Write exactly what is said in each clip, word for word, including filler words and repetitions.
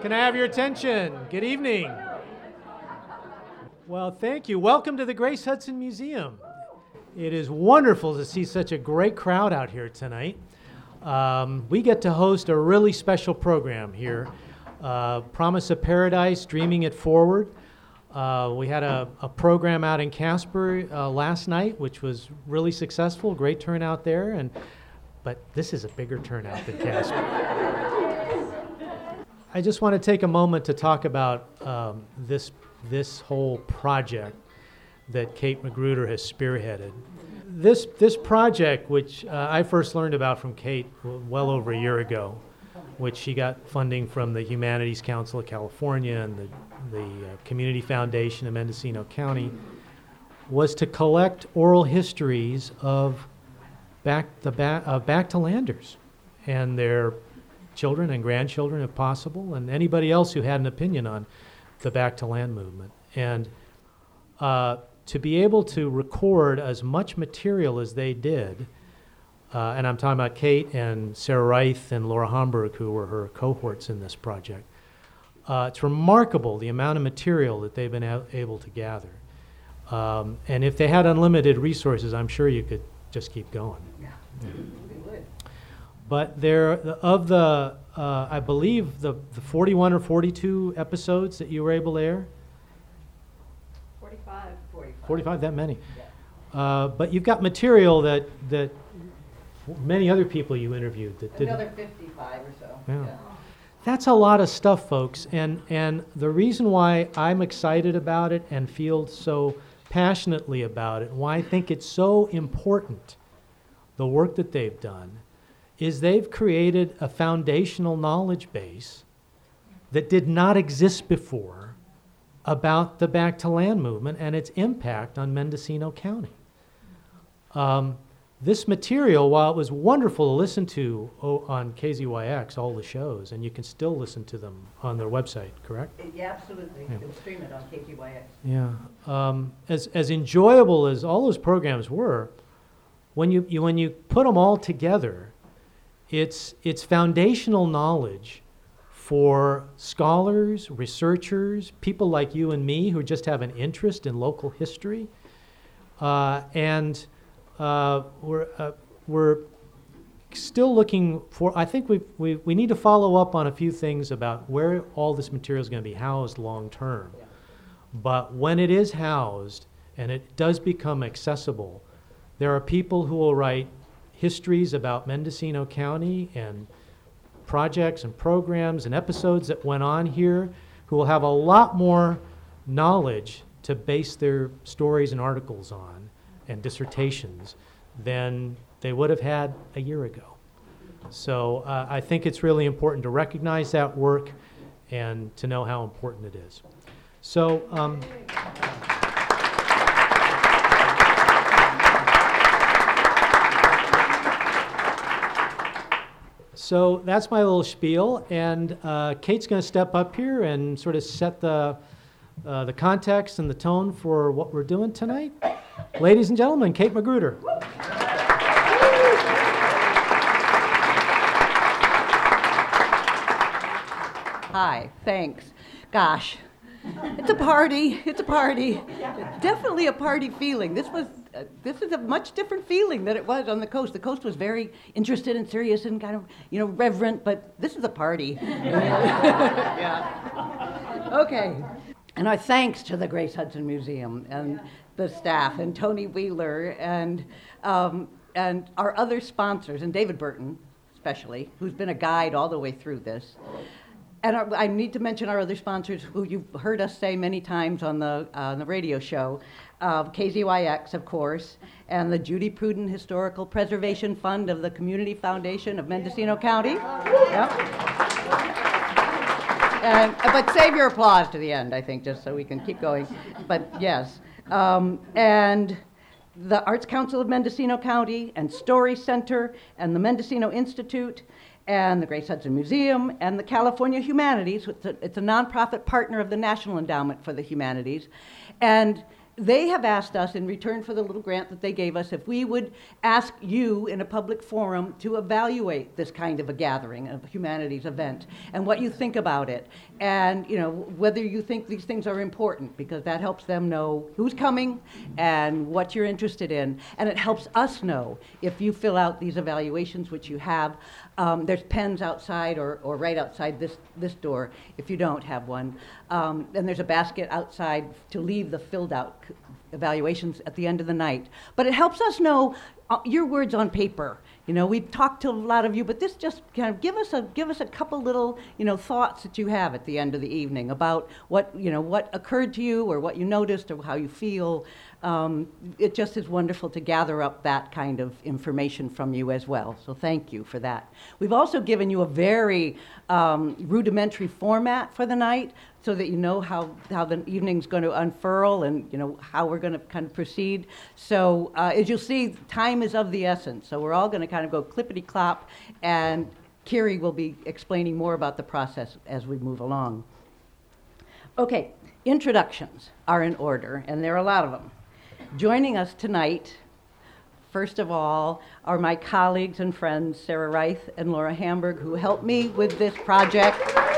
Can I have your attention? Good evening. Well, thank you. Welcome to the Grace Hudson Museum. It is wonderful to see such a great crowd out here tonight. Um, we get to host a really special program here, uh, Promise of Paradise, Dreaming It Forward. Uh, we had a, a program out in Casper uh, last night, which was really successful, great turnout there, and but this is a bigger turnout than Casper. I just want to take a moment to talk about um, this this whole project that Kate Magruder has spearheaded. This this project, which uh, I first learned about from Kate well over a year ago, which she got funding from the Humanities Council of California and the, the uh, Community Foundation of Mendocino County, was to collect oral histories of back the ba- uh, back to landers and their children and grandchildren, if possible, and anybody else who had an opinion on the Back to Land movement. And uh, to be able to record as much material as they did, uh, and I'm talking about Kate and Sarah Reith and Laura Homburg, who were her cohorts in this project. Uh, it's remarkable the amount of material that they've been a- able to gather. Um, and if they had unlimited resources, I'm sure you could just keep going. Yeah. Yeah. We would. But there, of the, uh, I believe the, the forty-one or forty-two episodes that you were able to air? forty-five. forty-five. forty-five, that many. Yeah. Uh, but you've got material that, that many other people you interviewed that didn't. Another fifty-five or so. Yeah. That's a lot of stuff, folks. And, and the reason why I'm excited about it and feel so passionately about it, why I think it's so important, the work that they've done, is they've created a foundational knowledge base that did not exist before about the Back to Land movement and its impact on Mendocino County. Um, this material, while it was wonderful to listen to o- on K Z Y X, all the shows, and you can still listen to them on their website, correct? Yeah, absolutely. Yeah. You can stream it on K G Y X. Yeah. Um, as, as enjoyable as all those programs were, when you, you when you put them all together, It's, it's foundational knowledge for scholars, researchers, people like you and me who just have an interest in local history. Uh, and uh, we're, uh, we're still looking for, I think we we we need to follow up on a few things about where all this material is going to be housed long term. Yeah. But when it is housed and it does become accessible, there are people who will write histories about Mendocino County and projects and programs and episodes that went on here, who will have a lot more knowledge to base their stories and articles on and dissertations than they would have had a year ago. So uh, I think it's really important to recognize that work and to know how important it is. So. Um, So that's my little spiel, and uh, Kate's going to step up here and sort of set the uh, the context and the tone for what we're doing tonight. Ladies and gentlemen, Kate Magruder. Hi, thanks. Gosh, it's a party. It's a party. Definitely a party feeling. This was. Uh, this is a much different feeling than it was on the coast. The coast was very interested and serious and kind of, you know, reverent, but this is a party. Yeah. Okay. And our thanks to the Grace Hudson Museum and the staff and Tony Wheeler and um, and our other sponsors, and David Burton especially, who's been a guide all the way through this. And our, I need to mention our other sponsors, who you've heard us say many times on the uh, on the radio show, uh, K Z Y X, of course, and the Judy Pruden Historical Preservation Fund of the Community Foundation of Mendocino County. Yep. And, but save your applause to the end, I think, just so we can keep going. But yes, um, and the Arts Council of Mendocino County, and Story Center, and the Mendocino Institute, and the Grace Hudson Museum, and the California Humanities. It's a, it's a nonprofit partner of the National Endowment for the Humanities. And they have asked us, in return for the little grant that they gave us, if we would ask you in a public forum to evaluate this kind of a gathering, a humanities event, and what you think about it, and you know whether you think these things are important, because that helps them know who's coming and what you're interested in, and it helps us know if you fill out these evaluations, which you have. Um, there's pens outside or, or right outside this, this door if you don't have one. Um, and there's a basket outside to leave the filled out c- evaluations at the end of the night. But it helps us know uh, your words on paper. You know, we've talked to a lot of you, but this just kind of give us a give us a couple little, you know, thoughts that you have at the end of the evening about what, you know, what occurred to you or what you noticed or how you feel. Um, it just is wonderful to gather up that kind of information from you as well. So thank you for that. We've also given you a very um, rudimentary format for the night so that you know how, how the evening's going to unfurl and you know how we're going to kind of proceed. So uh, as you'll see, time is of the essence. So we're all going to kind of go clippity-clop, and Kiri will be explaining more about the process as we move along. Okay, introductions are in order, and there are a lot of them. Joining us tonight, first of all, are my colleagues and friends, Sarah Reith and Laura Hamburg, who helped me with this project,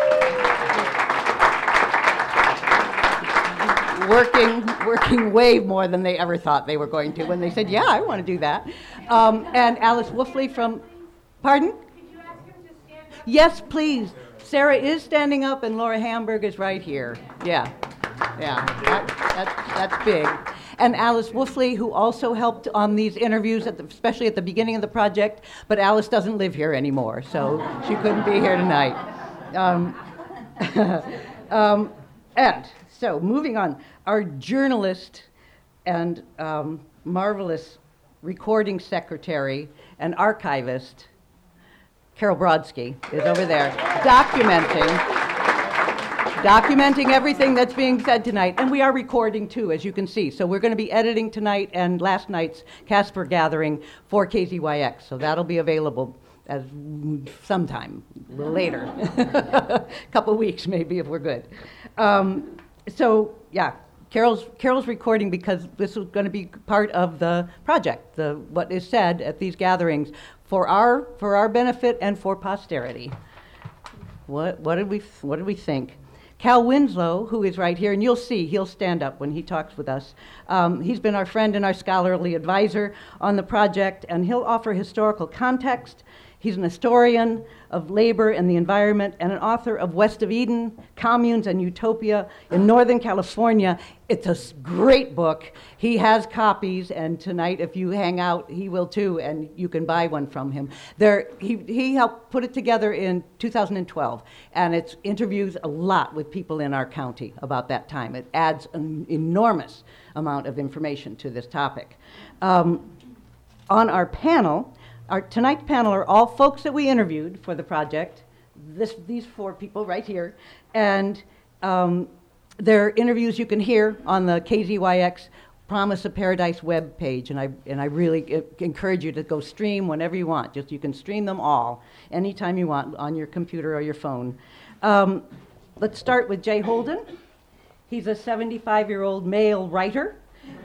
working working way more than they ever thought they were going to when they said, yeah, I want to do that. Um, and Alice Wolfley from, pardon? Could you ask him to stand up? Yes, please. Sarah is standing up and Laura Hamburg is right here. Yeah, yeah, that, that, that's big. And Alice Wolfley, who also helped on these interviews, at the, especially at the beginning of the project, but Alice doesn't live here anymore, so she couldn't be here tonight. Um, um, and so, moving on, our journalist and um, marvelous recording secretary and archivist, Carol Brodsky, is over there documenting documenting everything that's being said tonight. And we are recording too, as you can see. So we're going to be editing tonight and last night's Casper gathering for K Z Y X. So that'll be available as sometime a little later, a couple weeks maybe if we're good. Um, so yeah, Carol's Carol's recording because this is going to be part of the project, the what is said at these gatherings for our for our benefit and for posterity. What what did we what did we think? Cal Winslow, who is right here, and you'll see, he'll stand up when he talks with us. Um, he's been our friend and our scholarly advisor on the project, and he'll offer historical context. He's an historian of labor and the environment and an author of West of Eden, Communes and Utopia in Northern California. It's a great book. He has copies, and tonight if you hang out, he will too, and you can buy one from him. There, he, he helped put it together in two thousand twelve, and it interviews a lot with people in our county about that time. It adds an enormous amount of information to this topic. Um, on our panel, Our tonight's panel are all folks that we interviewed for the project, this, these four people right here, and um, their interviews you can hear on the K Z Y X Promise of Paradise web page, and I, and I really uh, encourage you to go stream whenever you want. Just you can stream them all anytime you want on your computer or your phone. Um, let's start with Jay Holden. He's a seventy-five-year-old male writer.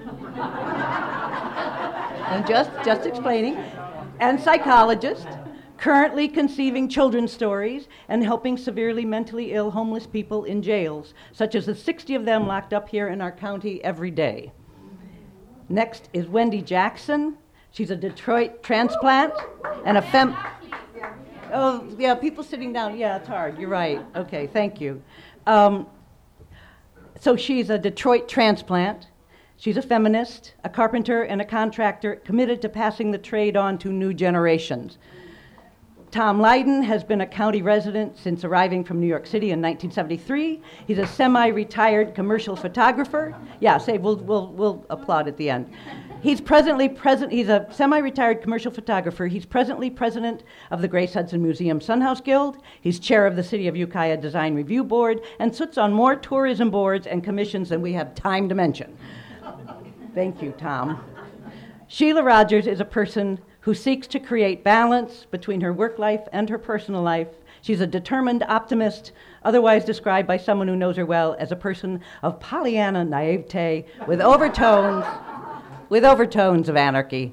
And just, just explaining. And psychologist, currently conceiving children's stories and helping severely mentally ill homeless people in jails, such as the sixty of them locked up here in our county every day. Next is Wendy Jackson. She's a Detroit transplant and a fem... Oh, yeah, people sitting down. Yeah, it's hard. You're right. Okay, thank you. Um, so she's a Detroit transplant. She's a feminist, a carpenter, and a contractor committed to passing the trade on to new generations. Tom Lydon has been a county resident since arriving from New York City in nineteen seventy-three. He's a semi-retired commercial photographer. Yeah, say we'll we'll we'll applaud at the end. He's presently present. He's a semi-retired commercial photographer. He's presently president of the Grace Hudson Museum Sunhouse Guild. He's chair of the City of Ukiah Design Review Board and sits on more tourism boards and commissions than we have time to mention. Thank you, Tom. Sheila Rogers is a person who seeks to create balance between her work life and her personal life. She's a determined optimist, otherwise described by someone who knows her well as a person of Pollyanna naivete with overtones, with overtones of anarchy.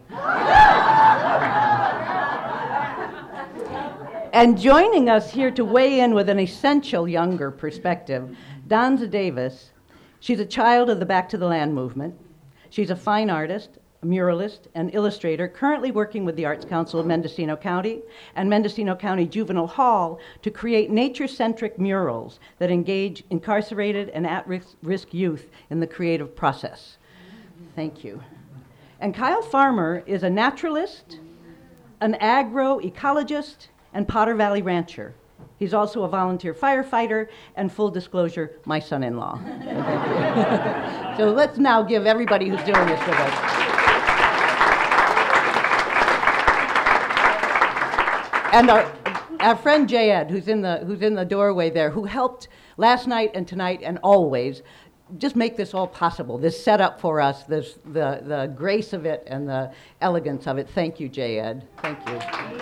And joining us here to weigh in with an essential younger perspective, Danza Davis. She's a child of the Back to the Land movement. She's a fine artist, a muralist, and illustrator, currently working with the Arts Council of Mendocino County and Mendocino County Juvenile Hall to create nature-centric murals that engage incarcerated and at-risk youth in the creative process. Thank you. And Kyle Farmer is a naturalist, an agroecologist, and Potter Valley rancher. He's also a volunteer firefighter, and full disclosure, my son-in-law. So let's now give everybody who's doing this with us. And our, our friend Jayed, who's in the who's in the doorway there, who helped last night and tonight and always just make this all possible, this setup for us, this the, the grace of it and the elegance of it. Thank you, Jayed. Thank you.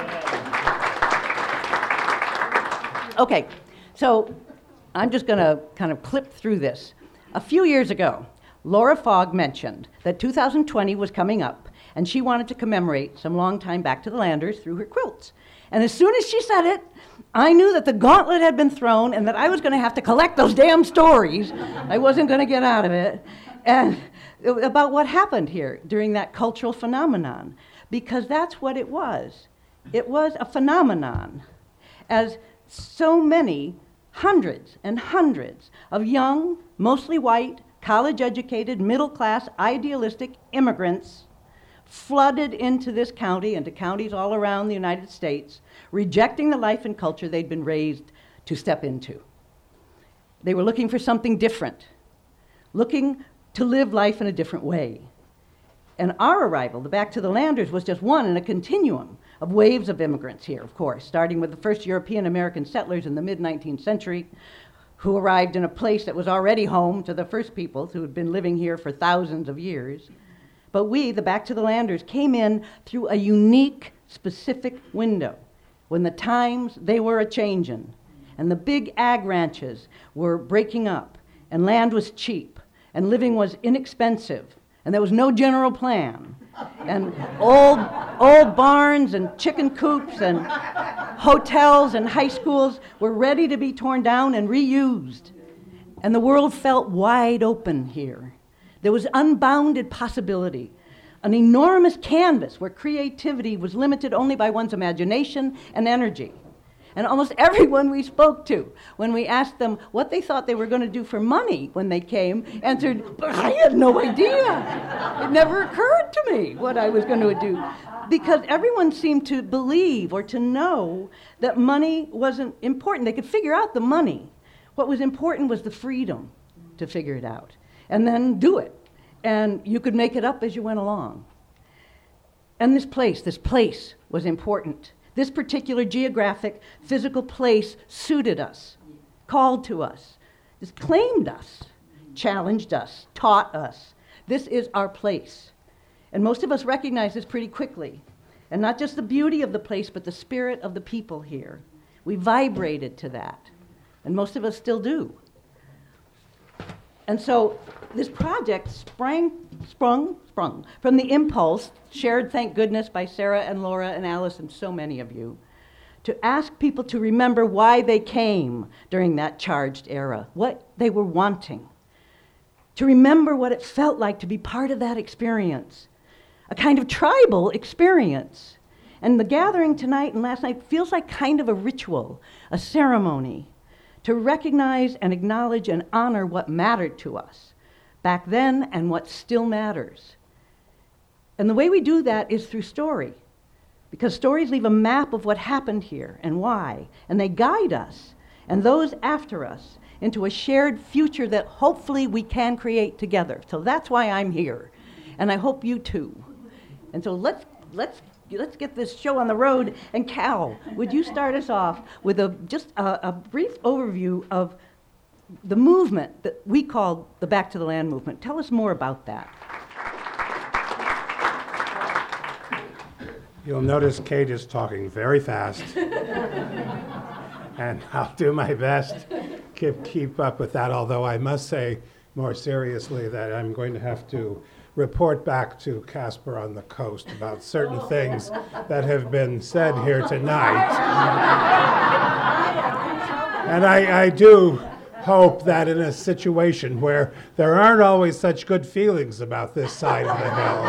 Okay, so I'm just going to kind of clip through this. A few years ago, Laura Fogg mentioned that two thousand twenty was coming up, and she wanted to commemorate some longtime Back to the Landers through her quilts. And as soon as she said it, I knew that the gauntlet had been thrown and that I was going to have to collect those damn stories. I wasn't going to get out of it. And about what happened here during that cultural phenomenon, because that's what it was. It was a phenomenon. As so many, hundreds and hundreds of young, mostly white, college-educated, middle-class, idealistic immigrants flooded into this county and to counties all around the United States, rejecting the life and culture they'd been raised to step into. They were looking for something different, looking to live life in a different way. And our arrival, the Back to the Landers, was just one in a continuum of waves of immigrants here, of course, starting with the first European-American settlers in the mid-nineteenth century, who arrived in a place that was already home to the first peoples who had been living here for thousands of years. But we, the Back to the Landers, came in through a unique, specific window, when the times, they were a-changin', and the big ag ranches were breaking up, and land was cheap, and living was inexpensive, and there was no general plan. And old, old barns and chicken coops and hotels and high schools were ready to be torn down and reused. And the world felt wide open here. There was unbounded possibility, an enormous canvas where creativity was limited only by one's imagination and energy. And almost everyone we spoke to, when we asked them what they thought they were going to do for money when they came, answered, I had no idea. It never occurred to me what I was going to do. Because everyone seemed to believe or to know that money wasn't important. They could figure out the money. What was important was the freedom to figure it out and then do it. And you could make it up as you went along. And this place, this place was important. This particular geographic, physical place suited us, called to us, just claimed us, challenged us, taught us. This is our place. And most of us recognize this pretty quickly. And not just the beauty of the place, but the spirit of the people here. We vibrated to that. And most of us still do. And so this project sprang, sprung, sprung from the impulse, shared, thank goodness, by Sarah and Laura and Alice and so many of you, to ask people to remember why they came during that charged era, what they were wanting, to remember what it felt like to be part of that experience, a kind of tribal experience. And the gathering tonight and last night feels like kind of a ritual, a ceremony, to recognize and acknowledge and honor what mattered to us back then and what still matters. And the way we do that is through story, because stories leave a map of what happened here and why, and they guide us and those after us into a shared future that hopefully we can create together. So that's why I'm here, and I hope you too. And so let's let's let's get this show on the road. And Cal, would you start us off with a just a, a brief overview of the movement that we call the Back to the Land movement? Tell us more about that. You'll notice Kate is talking very fast. and I'll do my best to keep up with that, although I must say more seriously that I'm going to have to report back to Casper on the Coast about certain things that have been said here tonight. And I, I do hope that in a situation where there aren't always such good feelings about this side of the hill,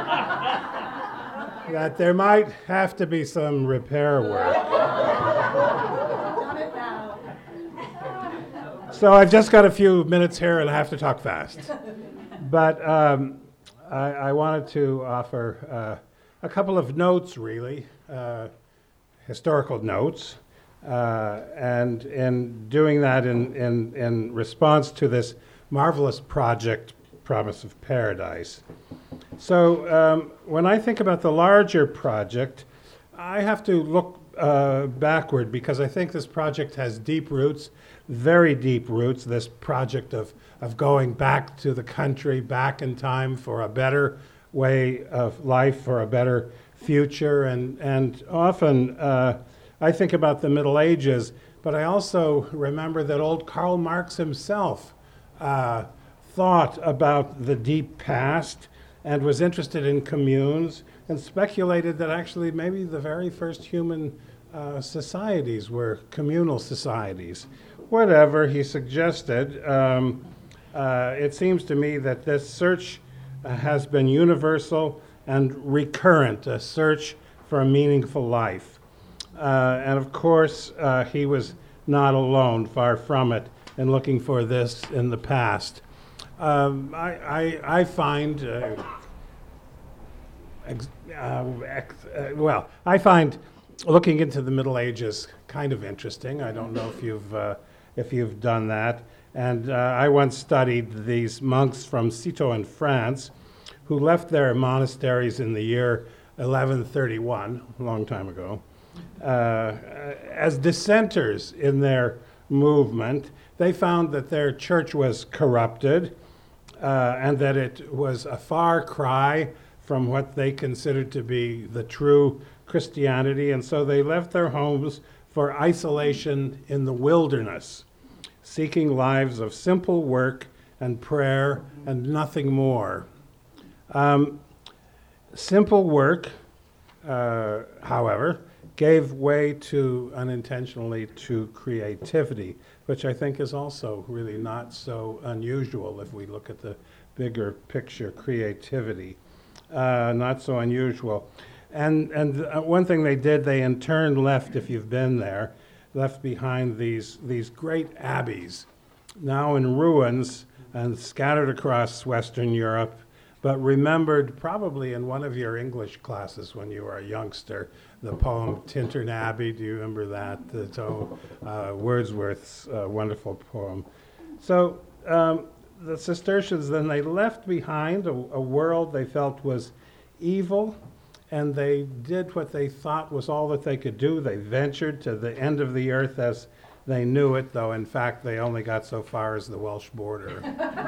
that there might have to be some repair work. So I've just got a few minutes here and I have to talk fast. But um, I, I wanted to offer uh, a couple of notes, really, uh, historical notes. Uh, and in doing that in, in, in response to this marvelous project, Promise of Paradise. So um, when I think about the larger project, I have to look uh, backward because I think this project has deep roots, very deep roots, this project of, of going back to the country, back in time for a better way of life, for a better future, and, and often uh, I think about the Middle Ages, but I also remember that old Karl Marx himself uh, thought about the deep past and was interested in communes and speculated that actually maybe the very first human uh, societies were communal societies. Whatever he suggested, um, uh, it seems to me that this search uh, has been universal and recurrent, a search for a meaningful life. Uh, and of course, uh, he was not alone, far from it, in looking for this in the past. Um, I, I, I find, uh, ex, uh, ex, uh, well, I find looking into the Middle Ages kind of interesting. I don't know if you've, uh, if you've done that. And uh, I once studied these monks from Citeaux in France who left their monasteries in the year eleven thirty-one, a long time ago, Uh, as dissenters in their movement. They found that their church was corrupted uh, and that it was a far cry from what they considered to be the true Christianity, and so they left their homes for isolation in the wilderness, seeking lives of simple work and prayer and nothing more. Um, simple work, uh, however, gave way to, unintentionally, to creativity, which I think is also really not so unusual if we look at the bigger picture, creativity. Uh, not so unusual. And, and uh, one thing they did, they in turn left, if you've been there, left behind these, these great abbeys, now in ruins and scattered across Western Europe, but remembered probably in one of your English classes when you were a youngster, the poem Tintern Abbey. Do you remember that? It's oh, uh, Wordsworth's uh, wonderful poem. So um, the Cistercians, then they left behind a, a world they felt was evil, and they did what they thought was all that they could do. They ventured to the end of the earth as they knew it, though in fact they only got so far as the Welsh border.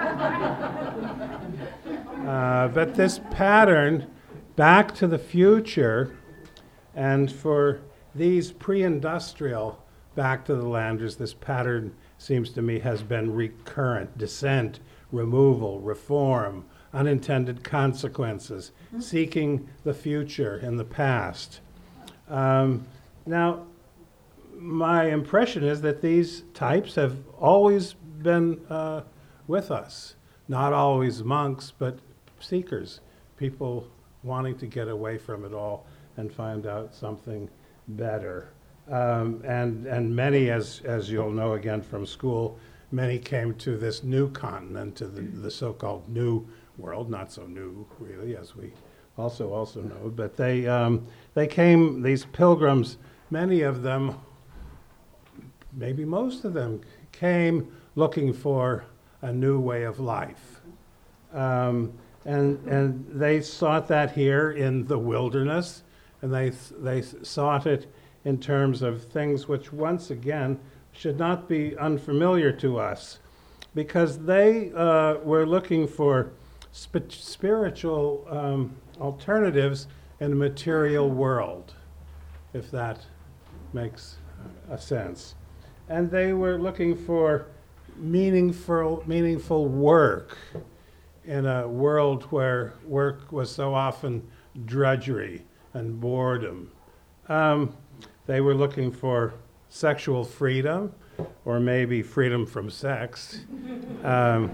uh, but this pattern, back to the future, and for these pre-industrial back to the landers, this pattern seems to me has been recurrent: dissent, removal, reform, unintended consequences, mm-hmm. seeking the future in the past. Um, now, my impression is that these types have always been uh, with us. Not always monks, but seekers, people wanting to get away from it all and find out something better. Um, and and many, as as you'll know again from school, many came to this new continent, to the, the so-called New World. Not so new, really, as we also also know. But they um, they came, these pilgrims, many of them, maybe most of them, came looking for a new way of life. Um, and and they sought that here in the wilderness, and they they sought it in terms of things which, once again, should not be unfamiliar to us, because they uh, were looking for sp- spiritual um, alternatives in a material world, if that makes a sense. and they were looking for meaningful, meaningful work in a world where work was so often drudgery and boredom. Um, they were looking for sexual freedom, or maybe freedom from sex. Um,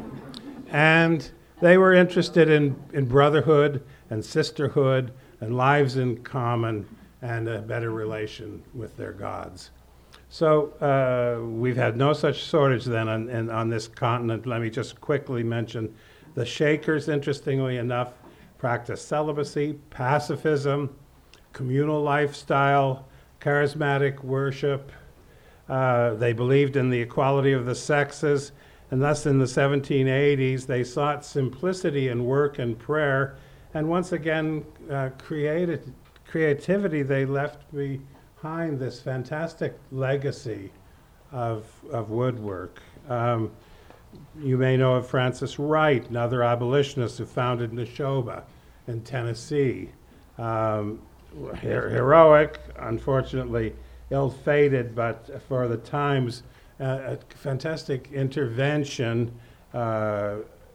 and they were interested in, in brotherhood and sisterhood and lives in common and a better relation with their gods. So uh, we've had no such shortage then on, in, on this continent. Let me just quickly mention the Shakers, interestingly enough, practiced celibacy, pacifism, communal lifestyle, charismatic worship. Uh, they believed in the equality of the sexes, and thus in the seventeen eighties they sought simplicity in work and prayer, and once again uh, created creativity. They left behind this fantastic legacy of, of woodwork. Um, you may know of Francis Wright, another abolitionist who founded Neshoba in Tennessee. Um, her- heroic, unfortunately ill-fated, but for the times, uh, a fantastic intervention uh,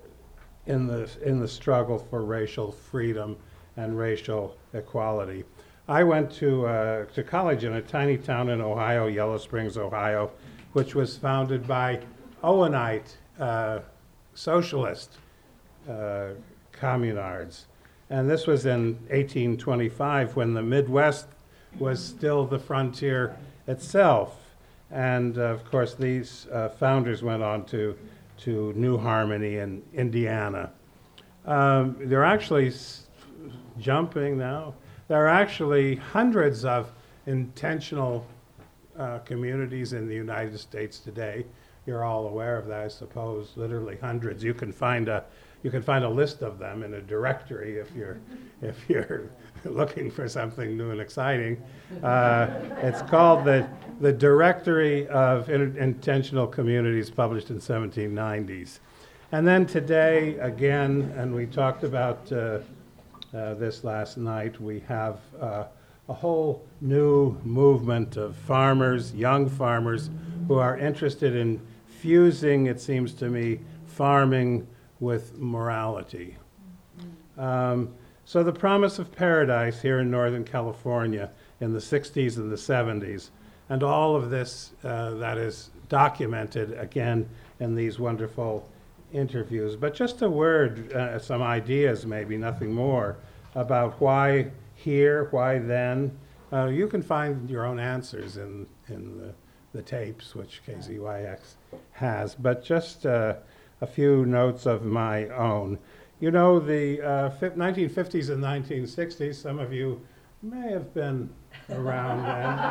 in the in the struggle for racial freedom and racial equality. I went to uh, to college in a tiny town in Ohio, Yellow Springs, Ohio, which was founded by Owenite uh, socialist uh, communards. And this was in eighteen twenty-five, when the Midwest was still the frontier itself. And uh, of course, these uh, founders went on to, to New Harmony in Indiana. Um, they're actually s- jumping now. There are actually hundreds of intentional uh, communities in the United States today. You're all aware of that, I suppose, literally hundreds. You can find a you can find a list of them in a directory if you're if you're looking for something new and exciting. Uh, it's called the the Directory of Inter- Intentional Communities, published in seventeen nineties. And then today, again, and we talked about uh, uh, this last night, we have uh, a whole new movement of farmers, young farmers, who are interested in fusing, it seems to me, farming with morality. Um, so the promise of paradise here in Northern California in the sixties and the seventies, and all of this uh, that is documented again in these wonderful interviews. But just a word, uh, some ideas maybe, nothing more, about why here, why then. Uh, you can find your own answers in, in the, the tapes, which K Z Y X has, but just uh, a few notes of my own. You know, the uh, fi- nineteen fifties and nineteen sixties, some of you may have been around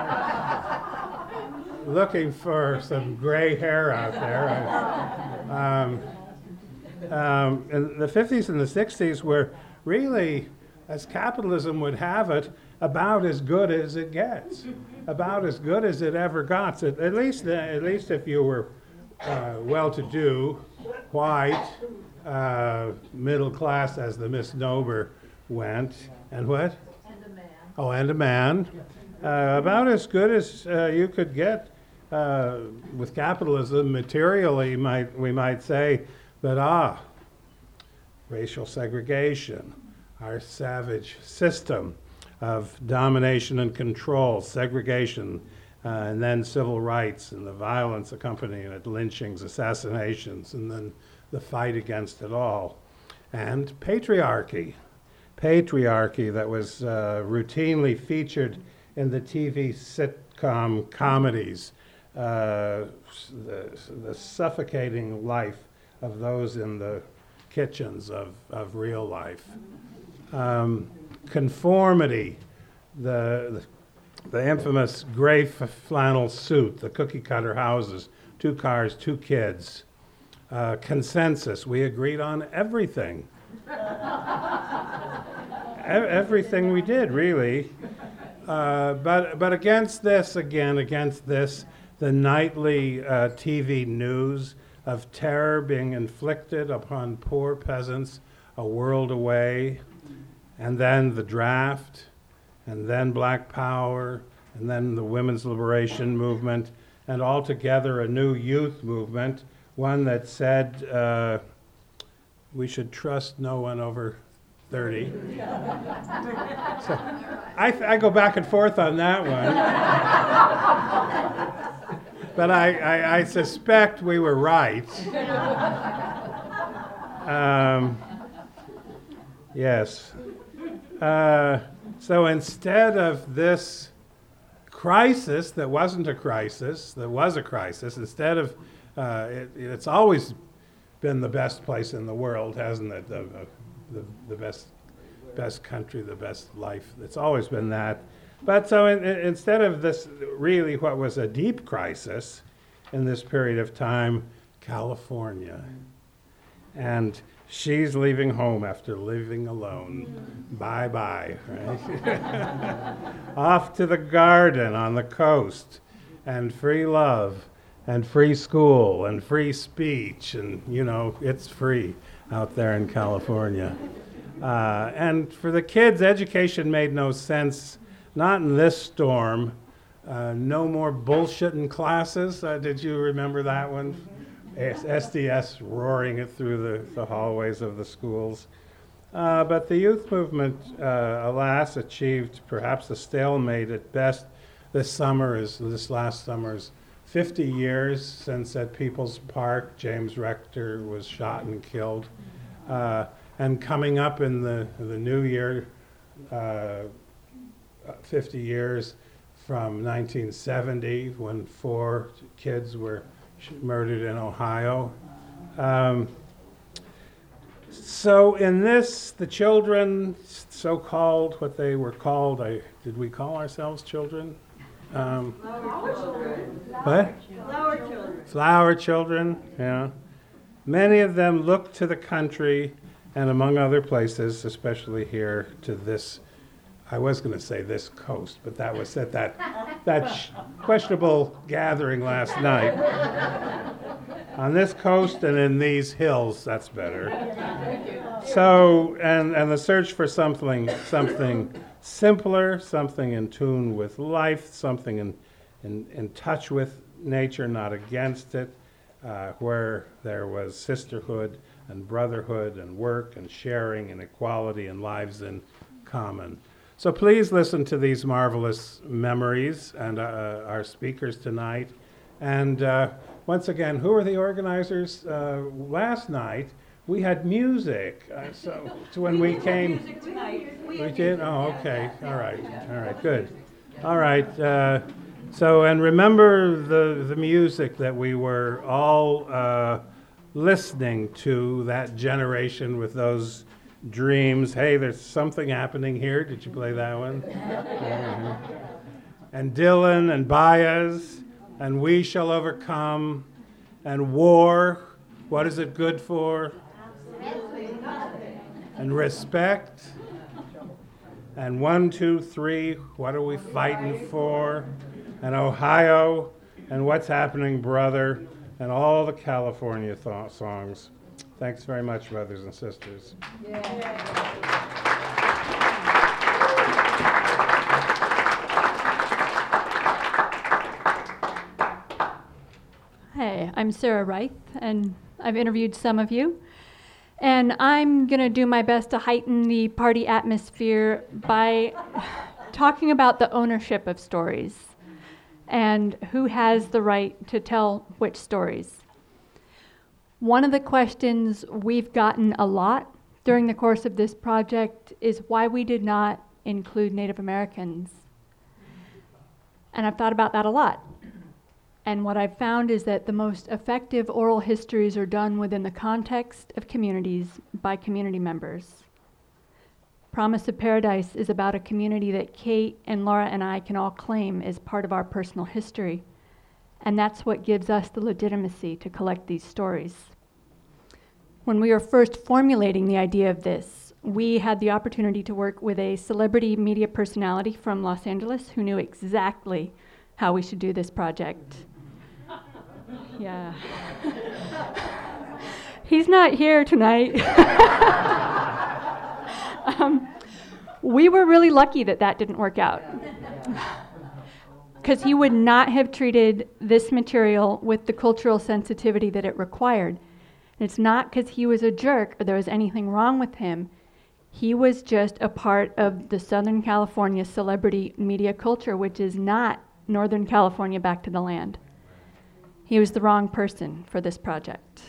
then, looking for some gray hair out there. Um, um, and the fifties and the sixties were really, as capitalism would have it, about as good as it gets, about as good as it ever got. At, at least, uh, at least if you were uh, well-to-do, white, uh, middle class, as the misnomer went, and what? And a man. Oh, and a man. Uh, about as good as uh, you could get uh, with capitalism, materially, might we might say. But ah, racial segregation, our savage system of domination and control, segregation, uh, and then civil rights and the violence accompanying it, lynchings, assassinations, and then the fight against it all. And patriarchy, patriarchy that was uh, routinely featured in the T V sitcom comedies, uh, the, the suffocating life of those in the kitchens of, of real life. Um, conformity, the, the, the infamous gray f- flannel suit, the cookie cutter houses, two cars, two kids. Uh, consensus, we agreed on everything. e- everything we did, really. Uh, but, but against this, again, against this, the nightly uh, T V news of terror being inflicted upon poor peasants a world away, and then the draft, and then Black Power, and then the women's liberation movement, and altogether a new youth movement, one that said uh, we should trust no one over thirty. So I, th- I go back and forth on that one. But I, I, I suspect we were right. Um, yes. Uh, so instead of this crisis that wasn't a crisis, that was a crisis, instead of, uh, it, it's always been the best place in the world, hasn't it? The, the, the best, best country, the best life. It's always been that. But so in, in, instead of this, really what was a deep crisis in this period of time, California. And she's leaving home after living alone. Bye-bye, right? Off to the garden on the coast, and free love, and free school, and free speech, and, you know, it's free out there in California. Uh, and for the kids, education made no sense. Not in this storm. Uh, no more bullshit in classes. Uh, did you remember that one? S D S roaring it through the, the hallways of the schools. Uh, but the youth movement, uh, alas, achieved perhaps a stalemate at best. This summer is, this last summer is fifty years since at People's Park, James Rector was shot and killed. Uh, and coming up in the, the new year, uh, fifty years from nineteen seventy, when four kids were sh- murdered in Ohio. Um, so in this, the children, so-called, what they were called, I, did we call ourselves children? Um, Flower children. what? Flower children. Flower children, yeah. Many of them looked to the country and among other places, especially here, to this, I was going to say this coast, but that was at that, that sh- questionable gathering last night. On this coast and in these hills, that's better. So, and, and the search for something, something simpler, something in tune with life, something in, in, in touch with nature, not against it, uh, where there was sisterhood and brotherhood and work and sharing and equality and lives in common. So please listen to these marvelous memories and uh, our speakers tonight. And uh, once again, who are the organizers? Uh, last night we had music. Uh, so, so when we came, we did. Oh, okay. All right. All right. Good. All right. Uh, so and remember the the music that we were all uh, listening to, that generation with those dreams. Hey, there's something happening here. Did you play that one? Mm-hmm. And Dylan and Baez and We Shall Overcome and War. What is it good for? And Respect. And One, Two, Three. What are we fighting for? And Ohio. And What's Happening, Brother? And all the California th- songs. Thanks very much, brothers and sisters. Hey, I'm Sarah Reith, and I've interviewed some of you. And I'm going to do my best to heighten the party atmosphere by talking about the ownership of stories and who has the right to tell which stories. One of the questions we've gotten a lot during the course of this project is why we did not include Native Americans. And I've thought about that a lot. And what I've found is that the most effective oral histories are done within the context of communities by community members. Promise of Paradise is about a community that Kate and Laura and I can all claim is part of our personal history. And that's what gives us the legitimacy to collect these stories. When we were first formulating the idea of this, we had the opportunity to work with a celebrity media personality from Los Angeles who knew exactly how we should do this project. Yeah. He's not here tonight. um, we were really lucky that that didn't work out. because he would not have treated this material with the cultural sensitivity that it required. And it's not because he was a jerk or there was anything wrong with him. He was just a part of the Southern California celebrity media culture, which is not Northern California back to the land. He was the wrong person for this project.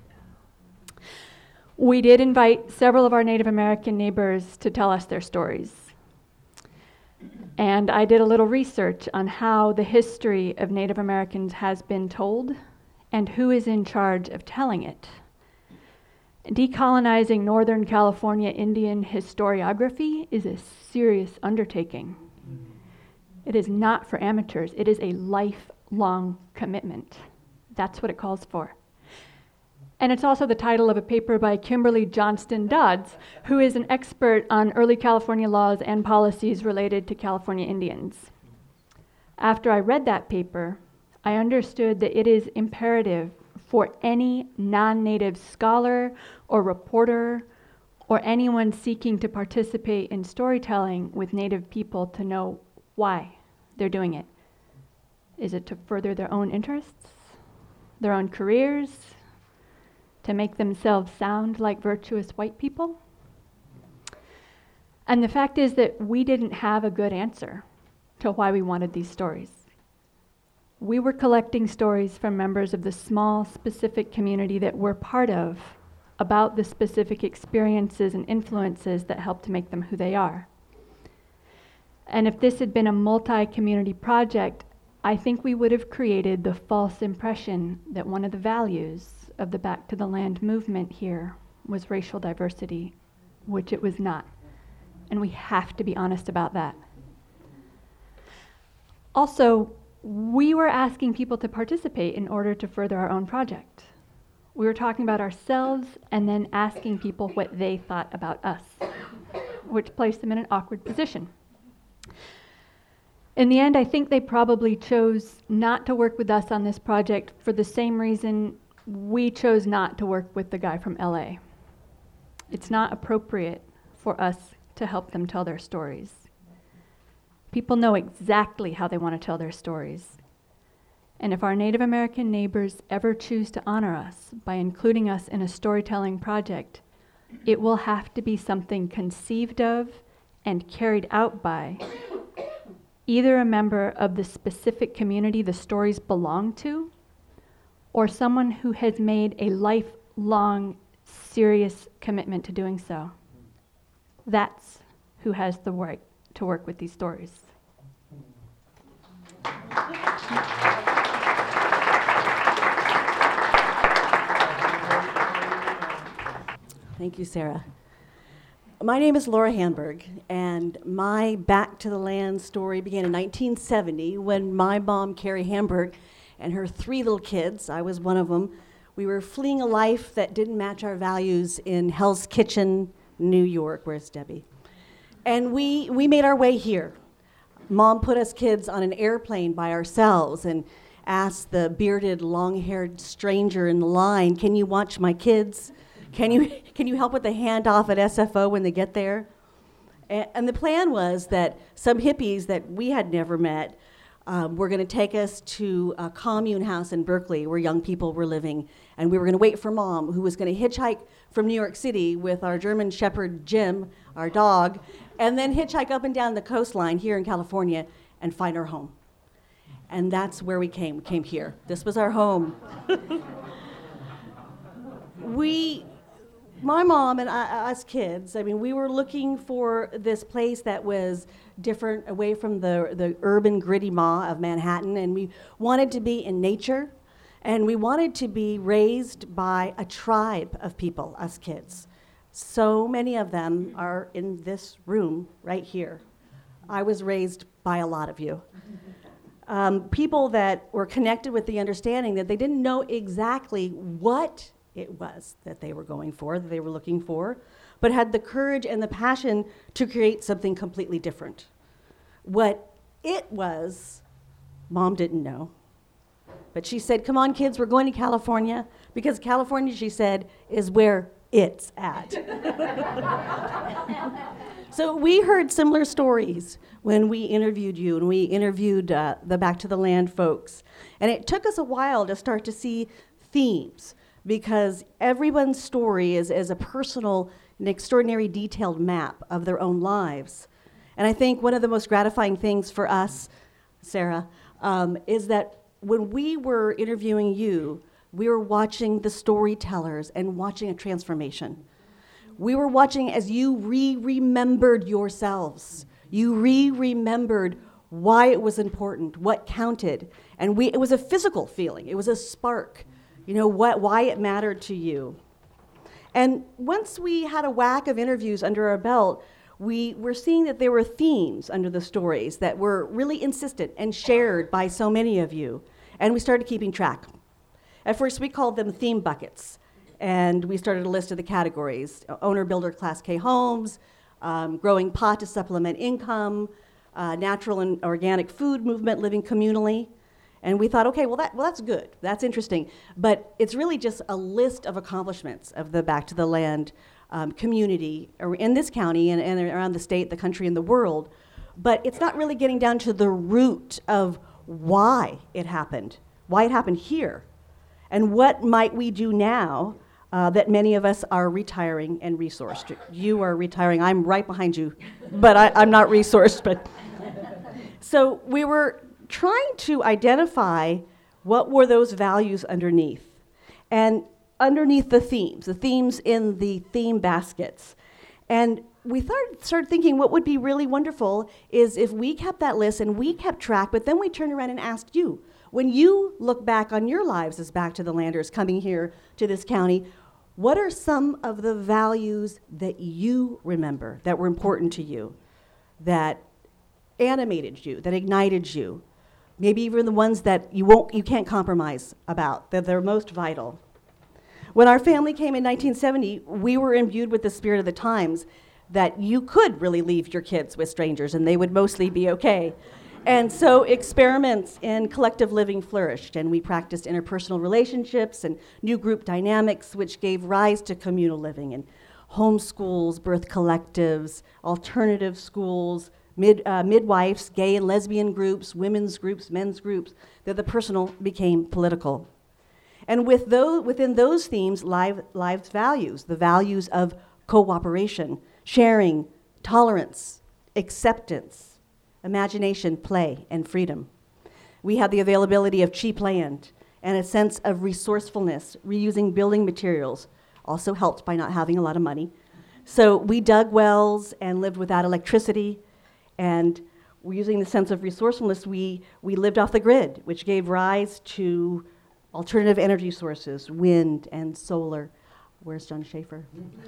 We did invite several of our Native American neighbors to tell us their stories. And I did a little research on how the history of Native Americans has been told and who is in charge of telling it. Decolonizing Northern California Indian historiography is a serious undertaking. It is not for amateurs. It is a lifelong commitment. That's what it calls for. And it's also the title of a paper by Kimberly Johnston Dodds, who is an expert on early California laws and policies related to California Indians. After I read that paper, I understood that it is imperative for any non-Native scholar or reporter or anyone seeking to participate in storytelling with Native people to know why they're doing it. Is it to further their own interests, their own careers, to make themselves sound like virtuous white people? And the fact is that we didn't have a good answer to why we wanted these stories. We were collecting stories from members of the small, specific community that we're part of about the specific experiences and influences that helped to make them who they are. And if this had been a multi-community project, I think we would have created the false impression that one of the values of the Back to the Land movement here was racial diversity, which it was not. And we have to be honest about that. Also, we were asking people to participate in order to further our own project. We were talking about ourselves and then asking people what they thought about us, which placed them in an awkward position. In the end, I think they probably chose not to work with us on this project for the same reason we chose not to work with the guy from L A. It's not appropriate for us to help them tell their stories. People know exactly how they want to tell their stories. And if our Native American neighbors ever choose to honor us by including us in a storytelling project, it will have to be something conceived of and carried out by either a member of the specific community the stories belong to, or someone who has made a lifelong, serious commitment to doing so. That's who has the right to work with these stories. Thank you, Sarah. My name is Laura Hamburg, and my Back to the Land story began in nineteen seventy when my mom, Carrie Hamburg, and her three little kids, I was one of them, we were fleeing a life that didn't match our values in Hell's Kitchen, New York. Where's Debbie? And we, we made our way here. Mom put us kids on an airplane by ourselves and asked the bearded, long-haired stranger in the line, can you watch my kids? Can you, can you help with the handoff at S F O when they get there? And, and the plan was that some hippies that we had never met um, were going to take us to a commune house in Berkeley where young people were living, and we were going to wait for Mom, who was going to hitchhike from New York City with our German Shepherd Jim, our dog, and then hitchhike up and down the coastline here in California and find our home. And that's where we came. We came here. This was our home. we... My mom and I, us kids, I mean, we were looking for this place that was different, away from the, the urban gritty maw of Manhattan, and we wanted to be in nature, and we wanted to be raised by a tribe of people, us kids. So many of them are in this room right here. I was raised by a lot of you. Um, people that were connected with the understanding that they didn't know exactly what it was that they were going for, that they were looking for, but had the courage and the passion to create something completely different. What it was, Mom didn't know. But she said, come on, kids, we're going to California, because California, she said, is where it's at. So we heard similar stories when we interviewed you and we interviewed uh, the Back to the Land folks. And it took us a while to start to see themes, because everyone's story is, is a personal and extraordinary detailed map of their own lives. And I think one of the most gratifying things for us, Sarah, um, is that when we were interviewing you, we were watching the storytellers and watching a transformation. We were watching as you re-remembered yourselves. You re-remembered why it was important, what counted. And we, it was a physical feeling. It was a spark, you know, what, why it mattered to you. And once we had a whack of interviews under our belt, we were seeing that there were themes under the stories that were really insistent and shared by so many of you. And we started keeping track. At first, we called them theme buckets. And we started a list of the categories: owner, builder, Class K homes, um, growing pot to supplement income, uh, natural and organic food movement, living communally. And we thought, okay, well, that, well, that's good. That's interesting. But it's really just a list of accomplishments of the Back to the Land um, community in this county and, and around the state, the country, and the world. But it's not really getting down to the root of why it happened, why it happened here, and what might we do now uh, that many of us are retiring and resourced. You are retiring. I'm right behind you, but I, I'm not resourced. But so we were trying to identify what were those values underneath. And underneath the themes, the themes in the theme baskets. And we thought, started thinking what would be really wonderful is if we kept that list and we kept track, but then we turned around and asked you, when you look back on your lives as Back to the Landers coming here to this county, what are some of the values that you remember that were important to you, that animated you, that ignited you? Maybe even the ones that you won't, you can't compromise about, that they're most vital. When our family came in nineteen seventy, we were imbued with the spirit of the times that you could really leave your kids with strangers and they would mostly be okay. And so experiments in collective living flourished, and we practiced interpersonal relationships and new group dynamics, which gave rise to communal living and homeschools, birth collectives, alternative schools, Mid, uh, midwives, gay and lesbian groups, women's groups, men's groups, that the personal became political. And with those, within those themes, live, lives values, the values of cooperation, sharing, tolerance, acceptance, imagination, play, and freedom. We had the availability of cheap land and a sense of resourcefulness, reusing building materials, also helped by not having a lot of money. So we dug wells and lived without electricity. And using the sense of resourcefulness, we, we lived off the grid, which gave rise to alternative energy sources, wind and solar. Where's John Schaefer?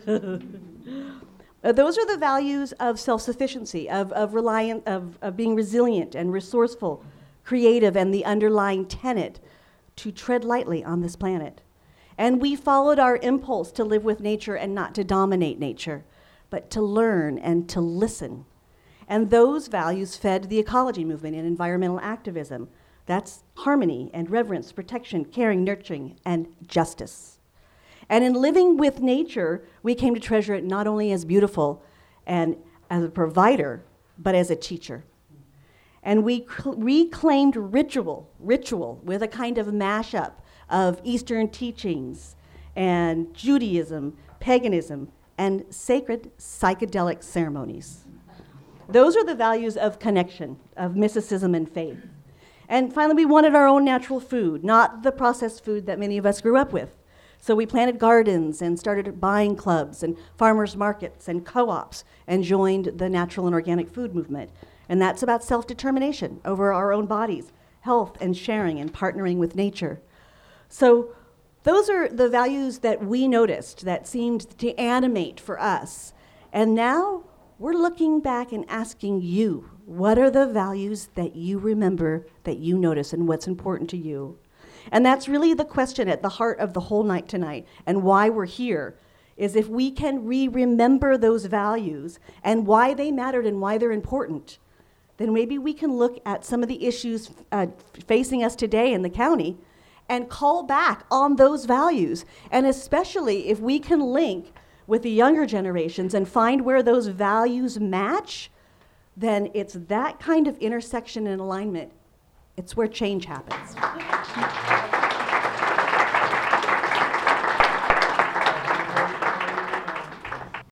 uh, those are the values of self-sufficiency, of, of, reliant, of, of being resilient and resourceful, creative, and the underlying tenet to tread lightly on this planet. And we followed our impulse to live with nature and not to dominate nature, but to learn and to listen. And those values fed the ecology movement and environmental activism. That's harmony and reverence, protection, caring, nurturing, and justice. And in living with nature, we came to treasure it not only as beautiful and as a provider, but as a teacher. And we cl- reclaimed ritual, ritual with a kind of mashup of Eastern teachings and Judaism, paganism, and sacred psychedelic ceremonies. Those are the values of connection, of mysticism and faith. And finally, we wanted our own natural food, not the processed food that many of us grew up with. So we planted gardens and started buying clubs and farmers markets and co-ops and joined the natural and organic food movement. And that's about self-determination over our own bodies, health and sharing and partnering with nature. So those are the values that we noticed that seemed to animate for us. And now we're looking back and asking you, what are the values that you remember, that you notice, and what's important to you? And that's really the question at the heart of the whole night tonight, and why we're here, is if we can re-remember those values and why they mattered and why they're important, then maybe we can look at some of the issues uh, facing us today in the county and call back on those values. And especially if we can link with the younger generations and find where those values match, then it's that kind of intersection and alignment. It's where change happens.